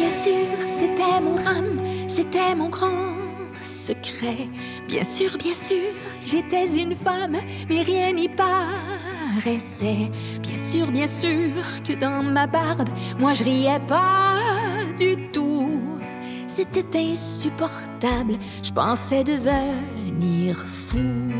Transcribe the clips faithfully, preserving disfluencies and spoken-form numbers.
bien sûr, c'était mon drame, c'était mon grand secret. Bien sûr, bien sûr, j'étais une femme, mais rien n'y paraissait. Bien sûr, bien sûr, que dans ma barbe, moi je riais pas du tout. C'était insupportable, je pensais devenir fou.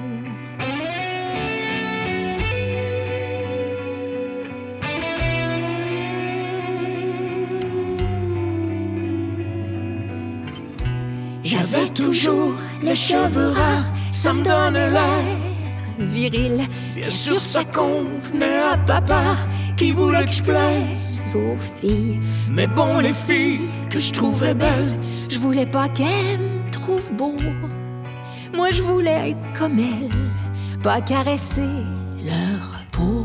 J'avais toujours les cheveux rares, ça me donnait l'air viril. Bien sûr, ça convenait à papa qui voulait que je plaise aux filles. Mais bon, les filles que je trouvais belles, je voulais pas qu'elles me trouvent beau. Moi, je voulais être comme elles, pas caresser leur peau.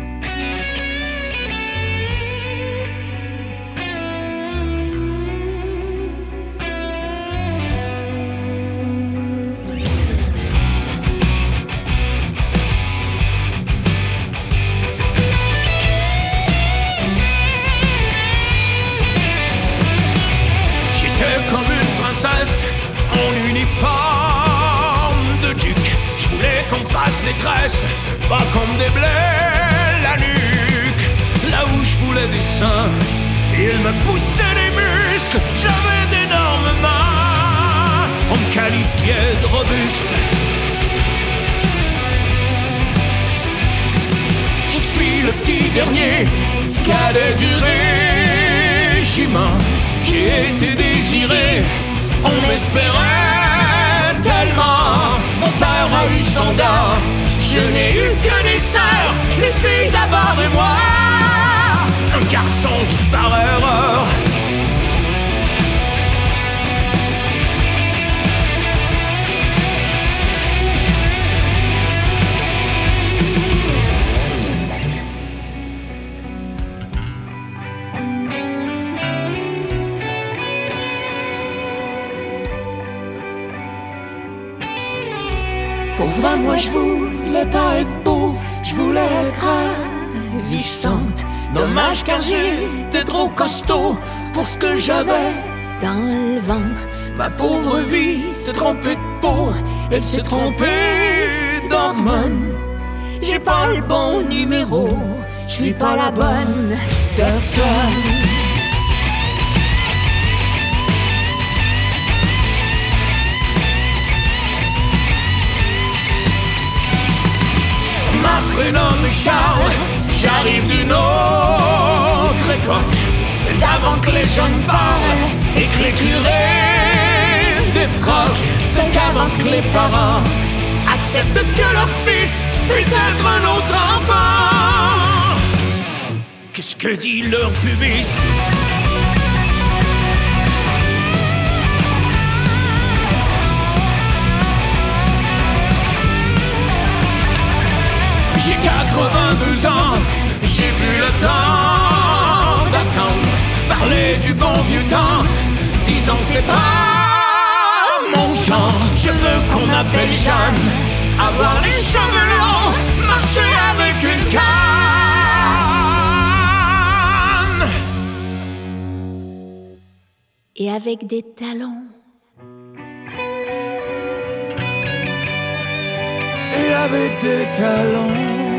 En uniforme de duc, je voulais qu'on me fasse des tresses, pas qu'on me déblaye la nuque. Là où je voulais des seins, il me poussait des muscles. J'avais d'énormes mains, on me qualifiait de robuste. Je suis le petit dernier, cadet du régiment. J'ai été désiré, on m'espérait tellement. Mon père a eu son don, je n'ai eu que des sœurs, les filles d'abord et moi, un garçon par erreur. Pour vrai, moi je voulais pas être beau, je voulais être ravissante. Dommage car j'étais trop costaud pour ce que j'avais dans le ventre. Ma pauvre vie s'est trompée de peau, elle s'est trompée d'hormones. J'ai pas le bon numéro, je suis pas la bonne personne. Ma prénomme Charles, j'arrive d'une autre époque. C'est d'avant que les jeunes parlent et que les curés défroquent. C'est qu'avant que les parents acceptent que leur fils puisse être un autre enfant. Qu'est-ce que dit leur pubis? J'ai quatre-vingt-deux ans, j'ai plus le temps d'attendre. Parler du bon vieux temps, disons que c'est pas mon genre. Je veux qu'on m'appelle Jeanne, avoir les cheveux longs, marcher avec une canne. Et avec des talons. Et avec des talons.